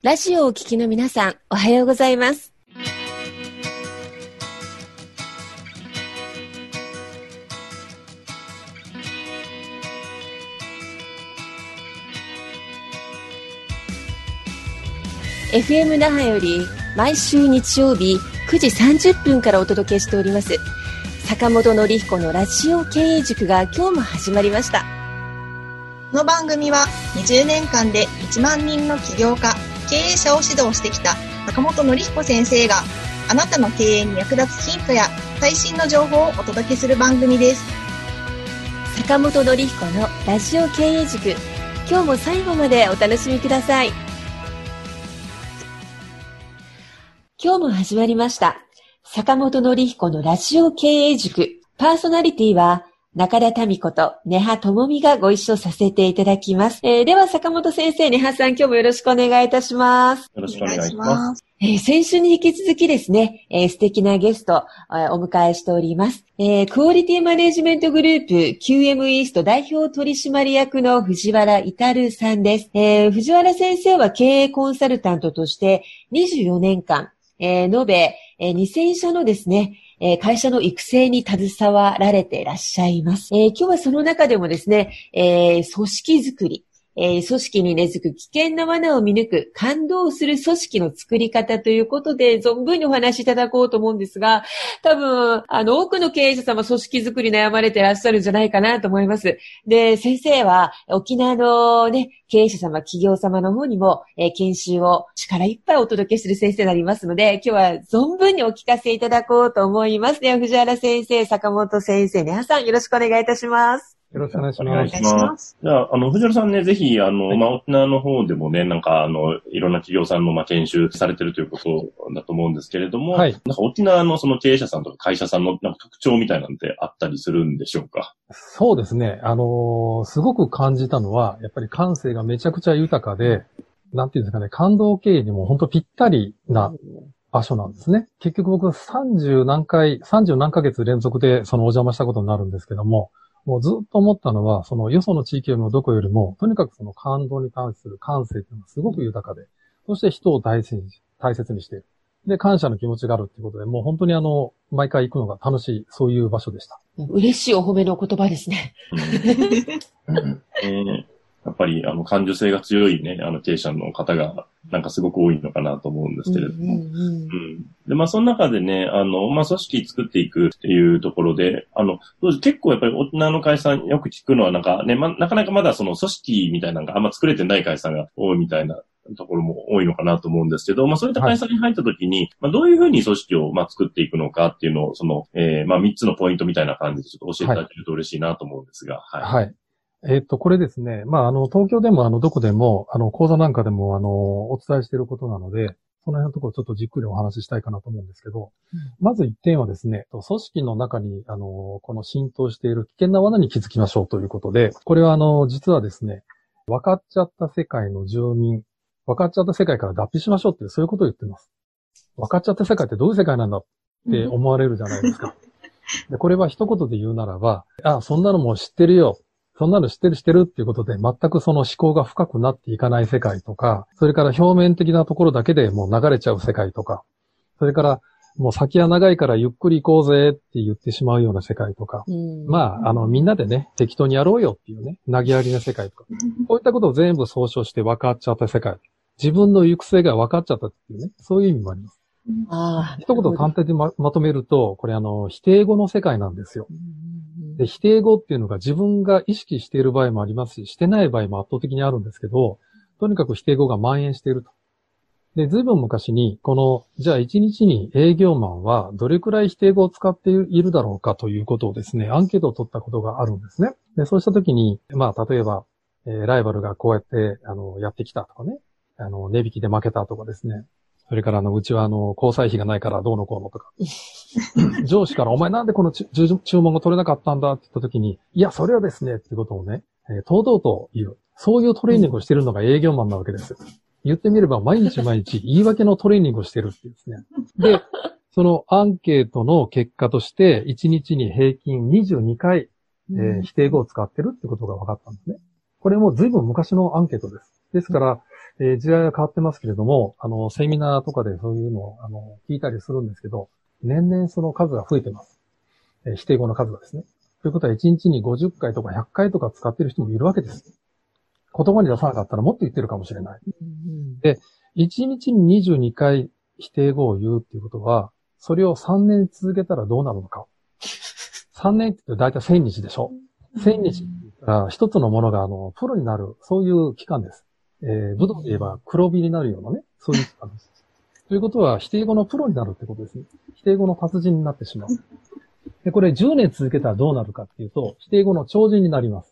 ラジオをお聞きの皆さん、おはようございます。FM 那覇より毎週日曜日9時30分からお届けしております坂本典彦のラジオ経営塾が今日も始まりました。 この番組は20年間で1万人の起業家、経営者を指導してきた坂本典彦先生があなたの経営に役立つヒントや最新の情報をお届けする番組です。 坂本典彦のラジオ経営塾、今日も最後までお楽しみください。今日も始まりました坂本典彦のラジオ経営塾。パーソナリティは中田民子と根葉智美がご一緒させていただきます。では坂本先生、根葉さん、今日もよろしくお願いいたします。 よろしくお願いします。 先週に引き続きですね、素敵なゲストお迎えしております。クオリティマネジメントグループ QM イースト代表取締役の藤原至さんです。藤原先生は経営コンサルタントとして24年間、延べ2000社のですね、会社の育成に携わられていらっしゃいます。今日はその中でもですね、組織づくり、組織に根付く危険な罠を見抜く感動する組織の作り方ということで存分にお話しいただこうと思うんですが、多分多くの経営者様組織づくり悩まれていらっしゃるんじゃないかなと思います。で、先生は沖縄のね経営者様、企業様の方にも、研修を力いっぱいお届けする先生になりますので、今日は存分にお聞かせいただこうと思います。では藤原先生、坂本先生、根葉さん、よろしくお願いいたします。 よろしくお願いします。 お願いします。 じゃあ、藤原さんね、ぜひ、沖縄の方でもね、なんか、いろんな企業さんの、研修されてるということだと思うんですけれども、はい。なんか沖縄のその経営者さんとか会社さんのなんか特徴みたいなんてあったりするんでしょうか？ そうですね。すごく感じたのは、やっぱり感性がめちゃくちゃ豊かで、なんていうんですかね、感動経営にも本当ぴったりな場所なんですね。結局僕30何ヶ月連続でそのお邪魔したことになるんですけども、もうずっと思ったのは、そのよその地域よりもどこよりも、とにかくその感動に関する感性っていうのがすごく豊かで、そして人を大切にしている。で、感謝の気持ちがあるっていうことで、もう本当に毎回行くのが楽しい、そういう場所でした。 嬉しいお褒めの言葉ですね。 やっぱり、感受性が強いね、経営者の方が、なんかすごく多いのかなと思うんですけれども。で、その中でね、組織作っていくっていうところで、結構やっぱり沖縄の会社よく聞くのはなんかね、なかなかまだその組織みたいなのがあんま作れてない会社が多いみたいなところも多いのかなと思うんですけど、そういった会社に入った時に、どういうふうに組織を作っていくのかっていうのを、3つのポイントみたいな感じでちょっと教えていただけると嬉しいなと思うんですが。 はい。これですね。東京でもどこでも、講座なんかでも、お伝えしていることなので、その辺のところちょっとじっくりお話ししたいかなと思うんですけど、まず一点はですね、組織の中に、この浸透している危険な罠に気づきましょうということで、これは実はですね、分かっちゃった世界の住民、分かっちゃった世界から脱皮しましょうって、そういうことを言ってます。分かっちゃった世界ってどういう世界なんだって思われるじゃないですか。で、これは一言で言うならば、そんなのもう知ってるよ。そんなの知ってるっていうことで、全くその思考が深くなっていかない世界とか、それから表面的なところだけでもう流れちゃう世界とか、それからもう先は長いからゆっくり行こうぜって言ってしまうような世界とか、みんなでね、適当にやろうよっていうね、投げやりな世界とか、こういったことを全部総称して分かっちゃった世界。自分の行く末が分かっちゃったっていうね、そういう意味もあります。一言端的に まとめると、これ否定語の世界なんですよ。で、否定語っていうのが自分が意識している場合もありますし、してない場合も圧倒的にあるんですけど、とにかく否定語が蔓延していると。で、ずいぶん昔に、じゃあ1日に営業マンはどれくらい否定語を使っているだろうかということをですね、アンケートを取ったことがあるんですね。で、そうしたときに、例えば、ライバルがこうやって、やってきたとかね、値引きで負けたとかですね、それからうちは交際費がないからどうのこうのとか。上司からお前なんでこの注文が取れなかったんだって言った時に、いや、それはですね、ってことをね、堂々と言う。そういうトレーニングをしているのが営業マンなわけですよ。言ってみれば毎日言い訳のトレーニングをしてるっていうですね。で、そのアンケートの結果として、1日に平均22回、否定語を使ってるってことが分かったんですね。これも随分昔のアンケートです。 ですから、時代は変わってますけれども、セミナーとかでそういうのを、聞いたりするんですけど、年々その数が増えてます。否定語の数がですね。ということは1日に50回とか100回とか使っている人もいるわけです。言葉に出さなかったらもっと言ってるかもしれない。で、1日に22回否定語を言うっていうことは、それを3年続けたらどうなるのか。3年って言うと大体1000日でしょ。1000日って言ったら一つのものがプロになる、そういう期間です。武道で言えば黒火になるようなね、そういう期間です。ということは、否定語のプロになるってことですね。否定語の達人になってしまう。で、これ10年続けたらどうなるかっていうと、否定語の超人になります。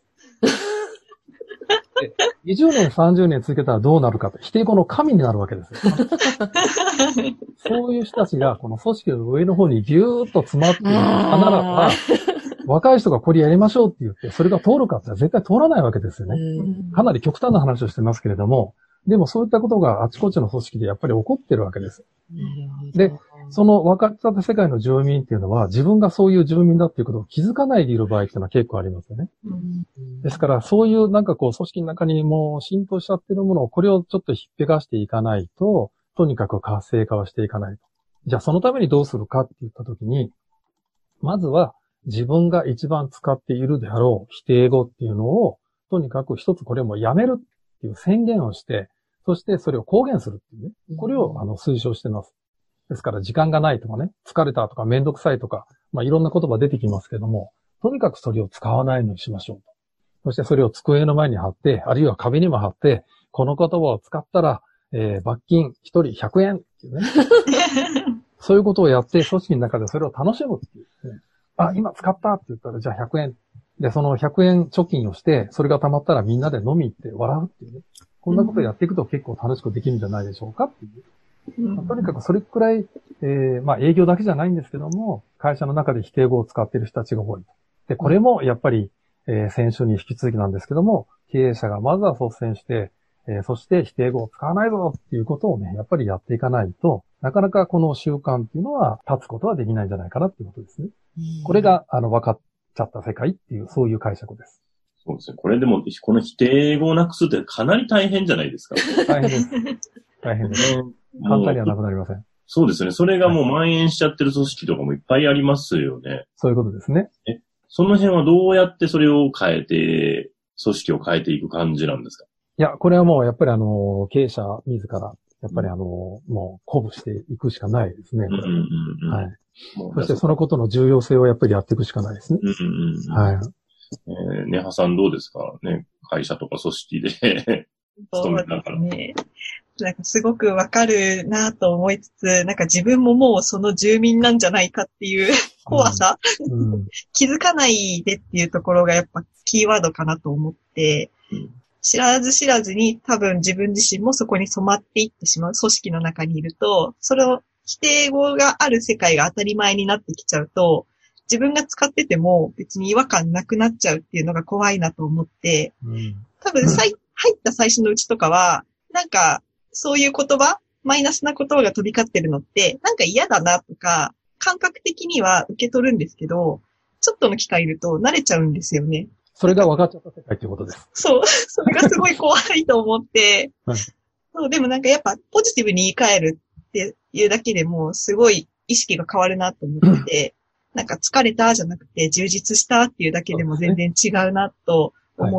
で20年、30年続けたらどうなるかと、否定語の神になるわけですよ。そういう人たちが、この組織の上の方にぎゅーっと詰まっているならば、若い人がこれやりましょうって言って、それが通るかって絶対通らないわけですよね。かなり極端な話をしてますけれども、でもそういったことがあちこちの組織でやっぱり起こってるわけです。で、その分かった世界の住民っていうのは、自分がそういう住民だっていうことを気づかないでいる場合っていうのは結構ありますよね。ですから、そういうなんかこう組織の中にもう浸透しちゃってるものを、これをちょっとひっぺがしていかないと、とにかく活性化はしていかないと。じゃあそのためにどうするかって言ったときに、まずは自分が一番使っているであろう否定語っていうのを、とにかく一つこれもやめるっていう宣言をして、そしてそれを公言するっていうね。これを推奨しています。ですから時間がないとかね、疲れたとかめんどくさいとか、いろんな言葉出てきますけども、とにかくそれを使わないようにしましょうと。そしてそれを机の前に貼って、あるいは壁にも貼って、この言葉を使ったら、罰金1人100円っていうね。そういうことをやって、組織の中でそれを楽しむっていう、ね。あ、今使ったって言ったら、じゃあ100円。で、その100円貯金をして、それが溜まったらみんなで飲み行って笑うっていうね。こんなことをやっていくと結構楽しくできるんじゃないでしょうかっていう。とにかくそれくらい、営業だけじゃないんですけども、会社の中で否定語を使っている人たちが多い。で、これもやっぱり、先週に引き続きなんですけども、経営者がまずは率先して、そして否定語を使わないぞっていうことをね、やっぱりやっていかないと、なかなかこの習慣っていうのは立つことはできないんじゃないかなっていうことですね。これが、分かっちゃった世界っていう、そういう解釈です。 そうですね。これでも、この否定語をなくすってかなり大変じゃないですか。 大変です。大変です。簡単にはなくなりません。 そうですね。それがもう蔓延しちゃってる組織とかもいっぱいありますよね。 そういうことですね。 その辺はどうやってそれを変えて、組織を変えていく感じなんですか？ いや、これはもうやっぱり経営者自ら、やっぱりもう鼓舞していくしかないですね。はい。そしてそのことの重要性をやっぱりやっていくしかないですね。はい。 ネハさんどうですかね、会社とか組織で勤めながら。 ね。なんかすごくわかるなと思いつつ、なんか自分ももうその住民なんじゃないかっていう怖さ、気づかないでっていうところがやっぱキーワードかなと思って、知らず知らずに多分自分自身もそこに染まっていってしまう組織の中にいると、それを否定語がある世界が当たり前になってきちゃうと、自分が使ってても別に違和感なくなっちゃうっていうのが怖いなと思って、多分入った最初のうちとかは、なんかそういう言葉、マイナスな言葉が飛び交ってるのって、なんか嫌だなとか、感覚的には受け取るんですけど、ちょっとの機会いると慣れちゃうんですよね。 それが分かっちゃった世界ということです。 そう。それがすごい怖いと思って、そう、でもなんかやっぱポジティブに言い換えるっていうだけでもすごい意識が変わるなと思ってて、なんか疲れたじゃなくて充実したっていうだけでも全然違うなと思って、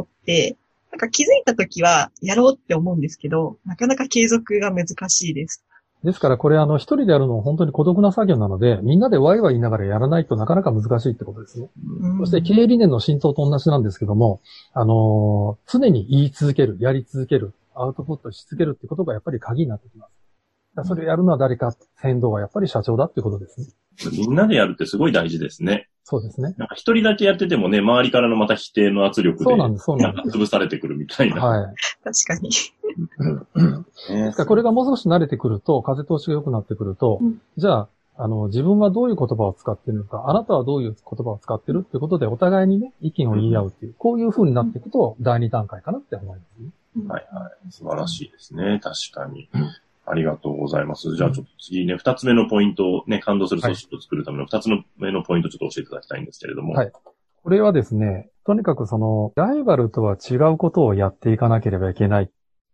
なんか気づいたときはやろうって思うんですけど、なかなか継続が難しいです。 ですからこれ一人でやるのは本当に孤独な作業なので、みんなでワイワイ言いながらやらないとなかなか難しいってことですね。そして経営理念の浸透と同じなんですけども、常に言い続ける、やり続ける、アウトプットし続けるってことがやっぱり鍵になってきます。それをやるのは誰か、先導はやっぱり社長だっていうことですね。 みんなでやるってすごい大事ですね。 そうですね。 なんか一人だけやっててもね、周りからのまた否定の圧力で、 そうなんです、 なんか潰されてくるみたいな。 はい。確かに。 ですからこれがもう少し慣れてくると、風通しが良くなってくると、じゃあ、自分はどういう言葉を使っているのか、あなたはどういう言葉を使っているっていうことで、お互いにね、意見を言い合うっていう、こういう風になっていくと、第二段階かなって思いますね。 はいはい。素晴らしいですね。確かに。ありがとうございます。じゃあちょっと次ね、二つ目のポイントをね、感動する組織を作るための二つ目のポイントをちょっと教えていただきたいんですけれども。 はい。これはですね、とにかくライバルとは違うことをやっていかなければいけないっ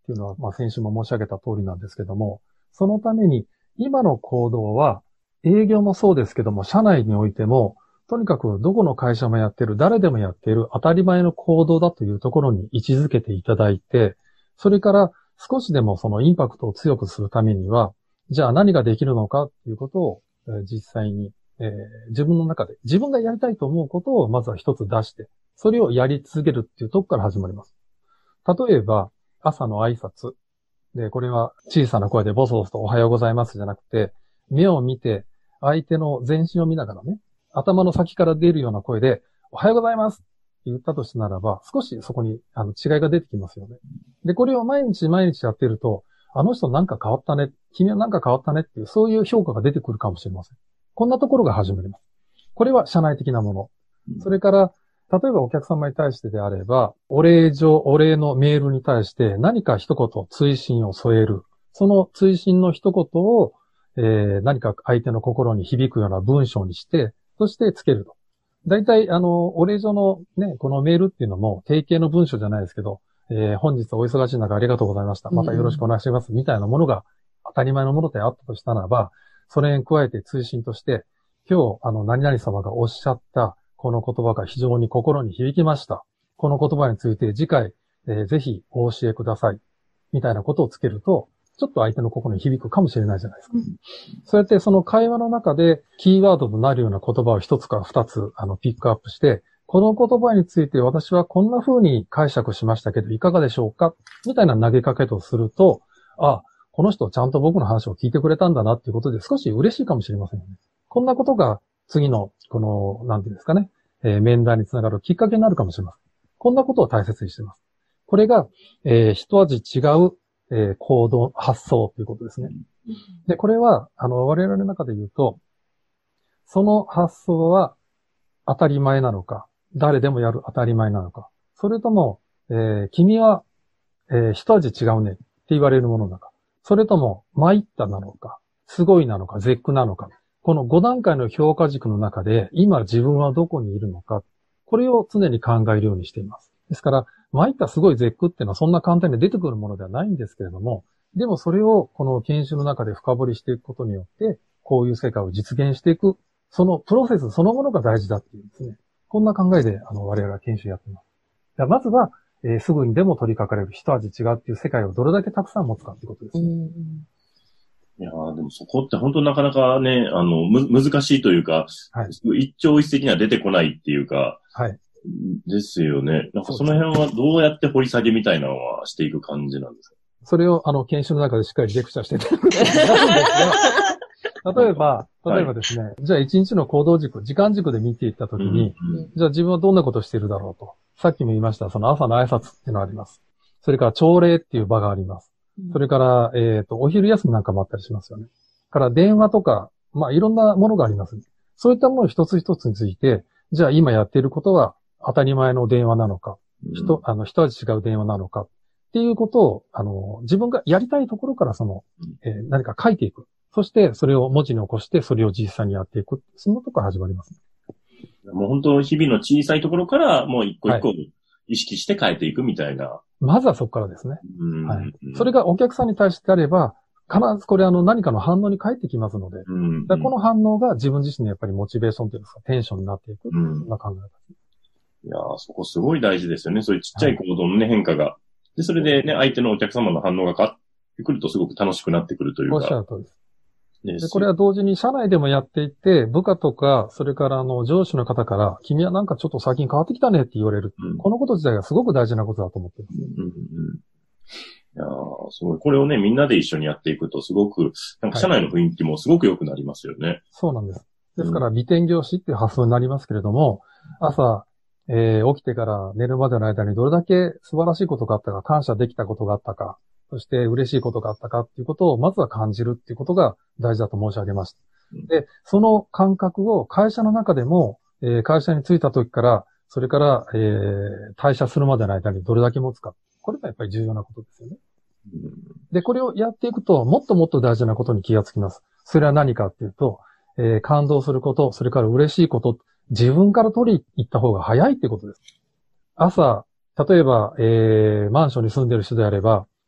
っていうのは、先週も申し上げた通りなんですけども、そのために今の行動は営業もそうですけども、社内においても、とにかくどこの会社もやってる、誰でもやっている当たり前の行動だというところに位置づけていただいて、それから少しでもそのインパクトを強くするためには、じゃあ何ができるのかということを、実際に、自分の中で自分がやりたいと思うことをまずは一つ出して、それをやり続けるっていうとこから始まります。例えば、朝の挨拶。で、これは小さな声でボソボソとおはようございますじゃなくて、目を見て、相手の全身を見ながらね、頭の先から出るような声で、おはようございますって言ったとしたならば、少しそこに違いが出てきますよね。で、これを毎日毎日やってると、あの人なんか変わったね、君はなんか変わったねっていう、そういう評価が出てくるかもしれません。こんなところが始まります。これは社内的なもの。それから、例えばお客様に対してであれば、お礼のメールに対して何か一言追伸を添える。その追伸の一言を、何か相手の心に響くような文章にして、そしてつけると。大体、お礼状のね、このメールっていうのも定型の文章じゃないですけど、本日お忙しい中ありがとうございました。またよろしくお願いします。みたいなものが当たり前のものであったとしたならば、それに加えて追伸として、今日、何々様がおっしゃった、この言葉が非常に心に響きました。この言葉について次回、ぜひお教えください。みたいなことをつけると、ちょっと相手の心に響くかもしれないじゃないですか。そうやってその会話の中でキーワードとなるような言葉を一つから二つ、ピックアップして、この言葉について私はこんな風に解釈しましたけど、いかがでしょうかみたいな投げかけとすると、この人ちゃんと僕の話を聞いてくれたんだなっていうことで少し嬉しいかもしれませんよね。こんなことが次の、なんていうんですかね、面談につながるきっかけになるかもしれません。こんなことを大切にしています。これが、一味違う、行動、発想ということですね。で、これは、我々の中で言うと、その発想は当たり前なのか、誰でもやる当たり前なのか、それとも、君は、一味違うねって言われるものなのか、それとも、参ったなのか、すごいなのか、絶句なのか。この5段階の評価軸の中で、今自分はどこにいるのか。これを常に考えるようにしています。ですから、参ったすごい絶句っていうのはそんな簡単に出てくるものではないんですけれども、でもそれをこの研修の中で深掘りしていくことによって、こういう世界を実現していく、そのプロセスそのものが大事だっていうですね。こんな考えで、我々は研修やっています。まずは、すぐにでも取り掛かれる一味違うっていう世界をどれだけたくさん持つかっていうことですね。 いやでもそこって本当なかなかね、難しいというか、はい、一朝一夕には出てこないっていうか、はい。ですよね。なんかその辺はどうやって掘り下げみたいなのはしていく感じなんですか？ それを研修の中でしっかりレクチャーしていただくんですが、例えばですね、じゃあ一日の行動軸、時間軸で見ていったときに、じゃあ自分はどんなことをしているだろうと。さっきも言いました、その朝の挨拶っていうのがあります。それから朝礼っていう場があります。それから、お昼休みなんかもあったりしますよね。から電話とか、いろんなものがあります。そういったもの一つ一つについて、じゃあ今やっていることは当たり前の電話なのか、一味違う電話なのかっていうことを、自分がやりたいところから何か書いていく。そしてそれを文字に起こして、それを実際にやっていく。そのところから始まります。 もう本当日々の小さいところから、もう一個一個意識して変えていくみたいな。 まずはそこからですね。はい。それがお客さんに対してあれば、必ずこれ何かの反応に返ってきますので、この反応が自分自身のやっぱりモチベーションというかテンションになっていく。そんな考え方。 いやー、そこすごい大事ですよね。そういうちっちゃい行動のね、変化が。で、それでね、相手のお客様の反応が変わってくるとすごく楽しくなってくるというか。 おっしゃる通りです。で、これは同時に社内でもやっていて、部下とか、それから上司の方から、君はなんかちょっと最近変わってきたねって言われる。このこと自体がすごく大事なことだと思っています。 いやー、すごい。これをね、みんなで一緒にやっていくと、すごく、なんか社内の雰囲気もすごく良くなりますよね。 そうなんです。ですから、美点業師っていう発想になりますけれども、朝、起きてから寝るまでの間にどれだけ素晴らしいことがあったか、感謝できたことがあったか、そして嬉しいことがあったかっていうことをまずは感じるっていうことが大事だと申し上げました。で、その感覚を会社の中でも、会社に着いた時から、それから、退社するまでの間にどれだけ持つか。これがやっぱり重要なことですよね。で、これをやっていくと、もっともっと大事なことに気がつきます。それは何かっていうと、感動すること、それから嬉しいこと、自分から取り入った方が早いってことです。朝、例えば、マンションに住んでる人であれば、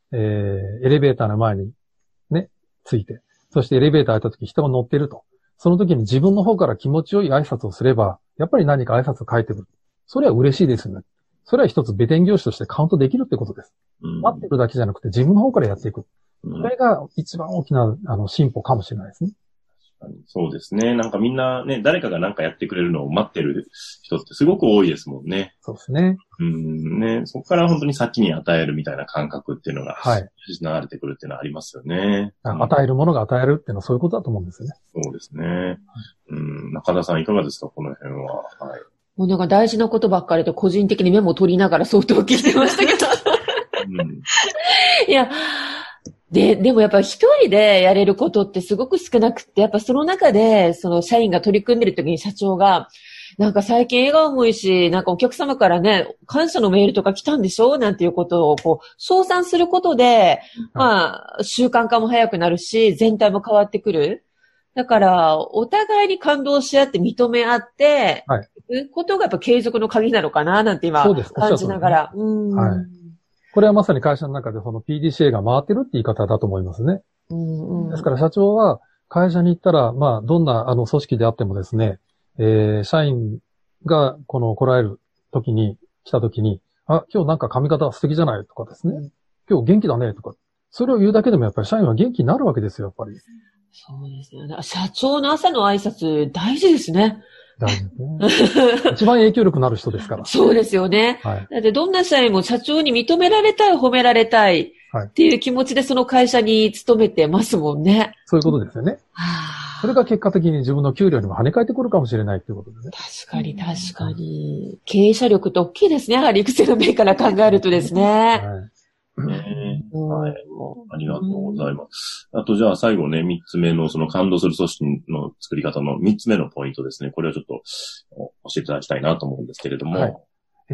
エレベーターの前にね、ついて、そしてエレベーター開いた時人が乗ってると。その時に自分の方から気持ちよい挨拶をすれば、やっぱり何か挨拶を書いてくる。それは嬉しいですよね。それは一つベテン業種としてカウントできるってことです。待ってるだけじゃなくて自分の方からやっていく。それが一番大きな進歩かもしれないですね。 そうですね。なんかみんなね、誰かがなんかやってくれるのを待ってる人ってすごく多いですもんね。 そうですね。 ね、そこから本当に先に与えるみたいな感覚っていうのが、はい。失われてくるっていうのはありますよね。 与えるものが与えるっていうのはそういうことだと思うんですよね。 そうですね。中田さんいかがですか、この辺は。はい。 もうなんか大事なことばっかりで個人的にメモを取りながら相当聞いてましたけど。いや、でもやっぱ一人でやれることってすごく少なくって、やっぱその中で、その社員が取り組んでる時に社長が、なんか最近笑顔もいいし、なんかお客様からね、感謝のメールとか来たんでしょなんていうことをこう、称賛することで、まあ、習慣化も早くなるし、全体も変わってくる。だから、お互いに感動し合って認め合って、はい。ことがやっぱ継続の鍵なのかななんて今、感じながら。はい。 これはまさに会社の中でその PDCA が回ってるって言い方だと思いますね。ですから社長は会社に行ったら、まあ、どんな組織であってもですね、社員が来られる時に、来た時に、今日なんか髪型素敵じゃないとかですね。今日元気だねとか。それを言うだけでもやっぱり社員は元気になるわけですよ、やっぱり。 そうですよね。社長の朝の挨拶大事ですね。 大事ですね。一番影響力のある人ですから。 そうですよね。はい。だってどんな社員も社長に認められたい、褒められたいっていう気持ちでその会社に勤めてますもんね。 そういうことですよね。それが結果的に自分の給料にも跳ね返ってくるかもしれないということですね。 確かに確かに。経営者力って大きいですね。やはり育成の面から考えるとですね。はいはい。ありがとうございます。あとじゃあ最後ね、3つ目のその感動する組織の作り方の3つ目のポイントですね。これをちょっと教えていただきたいなと思うんですけれども。はい、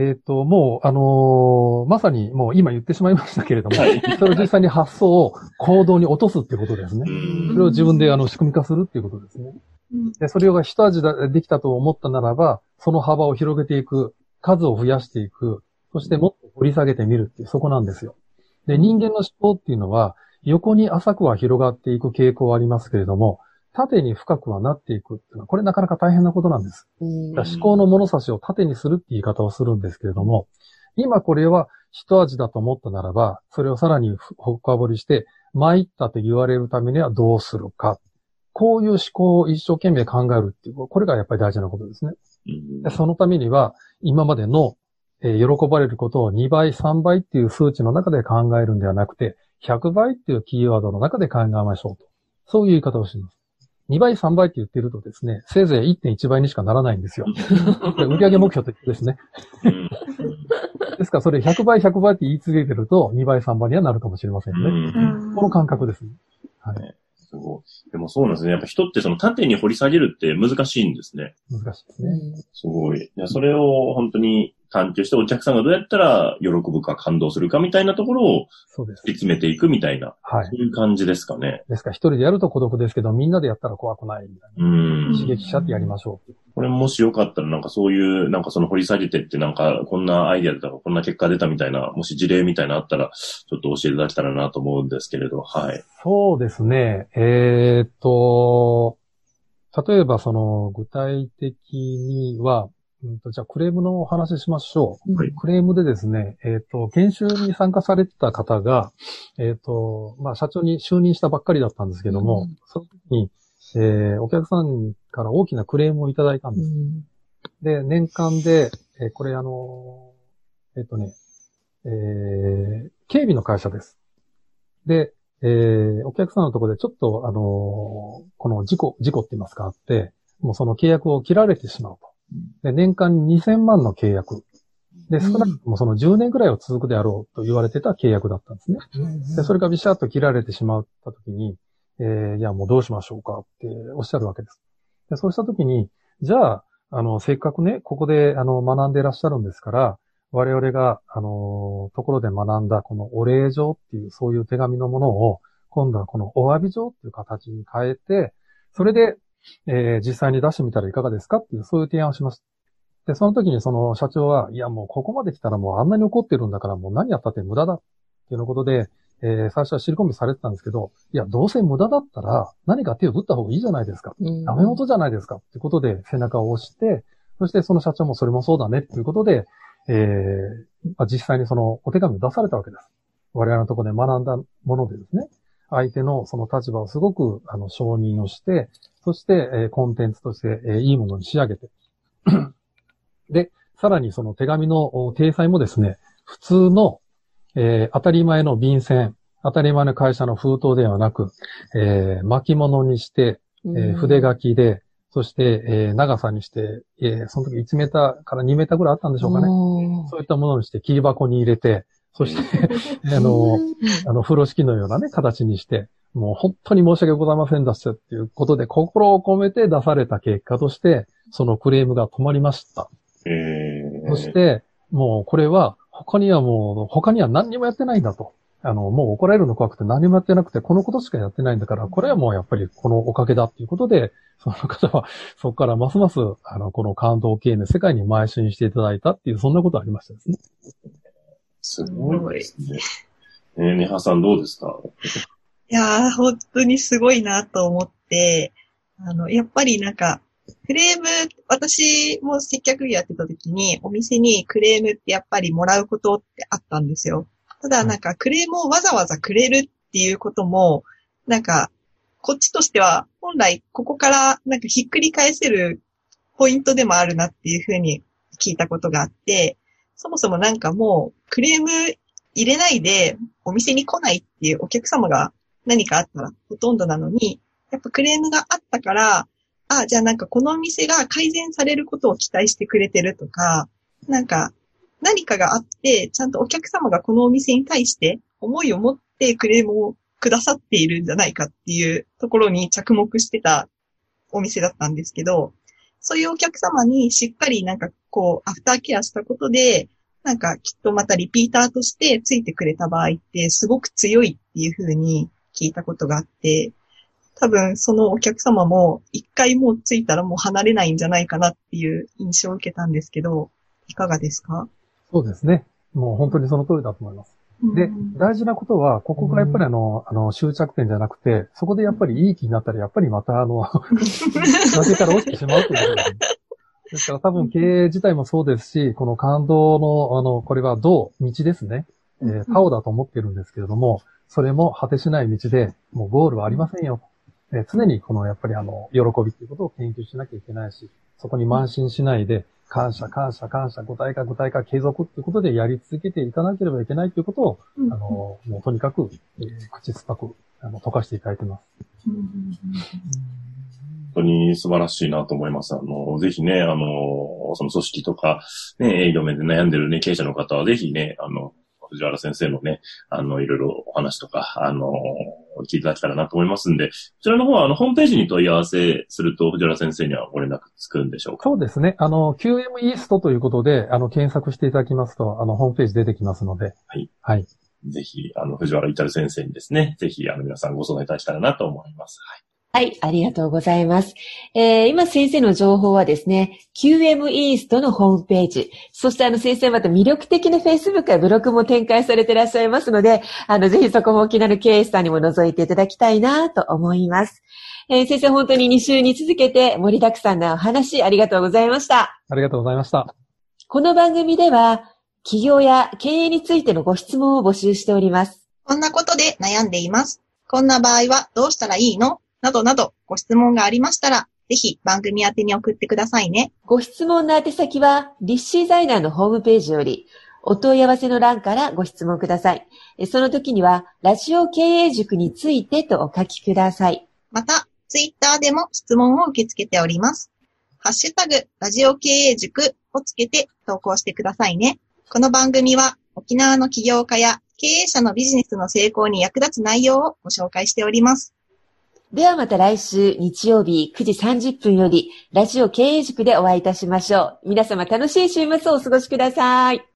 もう、まさにもう今言ってしまいましたけれども、はい、それを実際に発想を行動に落とすっていうことですね。それを自分で仕組み化するっていうことですね。でそれが一味できたと思ったならば、その幅を広げていく、数を増やしていく、そしてもっと掘り下げてみるっていう、そこなんですよ。で、人間の思考っていうのは、横に浅くは広がっていく傾向はありますけれども、縦に深くはなっていくっていうのは、これなかなか大変なことなんです。思考の物差しを縦にするって言い方をするんですけれども、今これは一味だと思ったならば、それをさらに深掘りして、参ったと言われるためにはどうするか。こういう思考を一生懸命考えるっていう、これがやっぱり大事なことですね。でそのためには、今までの喜ばれることを2倍、3倍っていう数値の中で考えるんではなくて、100倍っていうキーワードの中で考えましょうと。そういう言い方をします。2倍、3倍って言ってるとですね、せいぜい 1.1 倍にしかならないんですよ。売上目標と一緒ですね。ですからそれ100倍、100倍って言い続けてると、2倍、3倍にはなるかもしれませんね。この感覚ですね。はい。 すごい。でもそうなんですね。やっぱ人ってその縦に掘り下げるって難しいんですね。 難しいですね。 すごい。それを本当に探求してお客さんがどうやったら喜ぶか感動するかみたいなところを突き詰めていくみたいな。はい。そういう感じですかね。 ですから一人でやると孤独ですけど、みんなでやったら怖くないみたいな。刺激しちゃってやりましょう。 これもしよかったらなんかそういう、なんかその掘り下げてってなんかこんなアイデアだとかこんな結果出たみたいな、もし事例みたいなのあったらちょっと教えていただけたらなと思うんですけれど、はい。 そうですね。例えばその具体的には、じゃあクレームのお話ししましょう。はい、クレームでですね、研修に参加されてた方が、まあ社長に就任したばっかりだったんですけども、その時にお客さんから大きなクレームをいただいたんです。で、年間で、これ警備の会社です。で、お客さんのところでちょっとこの事故って言いますかあって、もうその契約を切られてしまうと。で、年間2000万の契約。で、少なくともその10年くらいは続くであろうと言われてた契約だったんですね。で、それがビシャッと切られてしまったときに、いや、もうどうしましょうかっておっしゃるわけです。で、そうしたときに、じゃあ、せっかくね、ここで、学んでいらっしゃるんですから、我々が、ところで学んだ、このお礼状っていう、そういう手紙のものを、今度はこのお詫び状っていう形に変えて、それで、実際に出してみたらいかがですかっていう、そういう提案をしました。で、その時にその社長は、いや、もうここまで来たらもうあんなに怒ってるんだからもう何やったって無駄だっていうのことで、 最初は尻込みされてたんですけど、いや、どうせ無駄だったら何か手を打った方がいいじゃないですか。ダメ元じゃないですか。ってことで背中を押して、そしてその社長もそれもそうだねっていうことで、実際にそのお手紙を出されたわけです。我々のところで学んだものでですね、相手のその立場をすごく承認をして、そして、コンテンツとして、いいものに仕上げて。で、さらにその手紙の体裁もですね、普通の、当たり前の便箋、当たり前の会社の封筒ではなく、巻物にして、筆書きで、そして、長さにして、その時1メーターから2メーターぐらいあったんでしょうかね。そういったものにして切り箱に入れて、そして、風呂敷のようなね、形にして、もう本当に申し訳ございませんでしたっていうことで、心を込めて出された結果として、そのクレームが止まりました。そして、もうこれは、他には何にもやってないんだと。もう怒られるの怖くて何もやってなくて、このことしかやってないんだから、これはもうやっぱりこのおかげだっていうことで、その方は、そこからますます、この感動経営の世界に邁進していただいたっていう、そんなことありましたですね。 すごいですね。ネハさんどうですか？ いやー、本当にすごいなと思って、やっぱりなんか、クレーム、私も接客業やってた時に、お店にクレームってやっぱりもらうことってあったんですよ。ただなんかクレームをわざわざくれるっていうことも、なんか、こっちとしては本来ここからなんかひっくり返せるポイントでもあるなっていうふうに聞いたことがあって、そもそもなんかもうクレーム入れないでお店に来ないっていうお客様が何かあったらほとんどなのに、やっぱクレームがあったから、じゃあなんかこのお店が改善されることを期待してくれてるとか、なんか何かがあって、ちゃんとお客様がこのお店に対して思いを持ってクレームをくださっているんじゃないかっていうところに着目してたお店だったんですけど、そういうお客様にしっかりなんかこうアフターケアしたことで、なんかきっとまたリピーターとしてついてくれた場合ってすごく強いっていう風に聞いたことがあって、多分そのお客様も一回もうついたらもう離れないんじゃないかなっていう印象を受けたんですけど、いかがですか？ そうですね。もう本当にその通りだと思います。で、大事なことは、ここがやっぱり終着点じゃなくて、そこでやっぱりいい気になったら、やっぱりまた崖から落ちてしまうということです。ですから多分経営自体もそうですし、この感動の、これは道ですね。パオだと思ってるんですけれども、それも果てしない道で、もうゴールはありませんよ。常にこのやっぱり喜びっていうことを研究しなきゃいけないし、そこに慢心しないで、感謝、具体化、継続っていうことでやり続けていかなければいけないということを、もうとにかく、口酸っぱく、溶かしていただいてます。 本当に素晴らしいなと思います。ぜひね、その組織とか、ね、営業面で悩んでるね、経営者の方はぜひね、藤原先生のね、いろいろお話とか、聞いていただけたらなと思いますんで、こちらの方は、ホームページに問い合わせすると、藤原先生にはご連絡つくんでしょうか？ そうですね。QM イーストということで、検索していただきますと、ホームページ出てきますので。 はい。 はい。 ぜひ、藤原至先生にですね、ぜひ、皆さんご相談いただけたらなと思います。はい。 はい、ありがとうございます。今先生の情報はですね、QM イーストのホームページ、そして先生また魅力的な Facebook やブログも展開されていらっしゃいますので、ぜひそこもお気になる経営者さんにも覗いていただきたいなと思います。先生本当に2週に続けて盛りだくさんなお話ありがとうございました。 ありがとうございました。 この番組では、企業や経営についてのご質問を募集しております。 こんなことで悩んでいます。こんな場合はどうしたらいいの？などなどご質問がありましたら、ぜひ番組宛てに送ってくださいね。 ご質問の宛先は、リッシー財団のホームページより、お問い合わせの欄からご質問ください。その時には、ラジオ経営塾についてとお書きください。 また、ツイッターでも質問を受け付けております。ハッシュタグ、ラジオ経営塾をつけて投稿してくださいね。この番組は、沖縄の起業家や経営者のビジネスの成功に役立つ内容をご紹介しております。 ではまた来週日曜日9時30分よりラジオ経営塾でお会いいたしましょう。皆様楽しい週末をお過ごしください。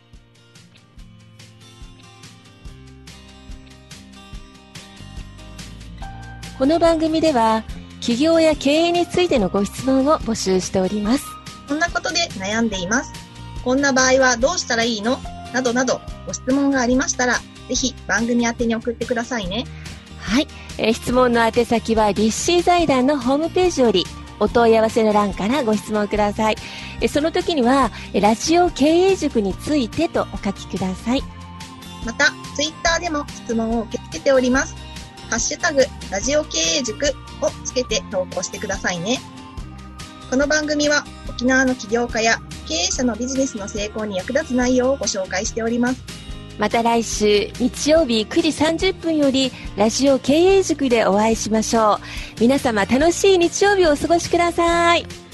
この番組では起業や経営についてのご質問を募集しております。 こんなことで悩んでいます。こんな場合はどうしたらいいの？などなどご質問がありましたら、 ぜひ番組宛てに送ってくださいね。 はい。質問の宛先は立志財団のホームページよりお問い合わせの欄からご質問ください。その時にはラジオ経営塾についてとお書きください。 また、ツイッターでも質問を受け付けております。ハッシュタグラジオ経営塾をつけて投稿してくださいね。この番組は沖縄の起業家や経営者のビジネスの成功に役立つ内容をご紹介しております。 また来週日曜日9時30分よりラジオ経営塾でお会いしましょう。皆様楽しい日曜日をお過ごしください。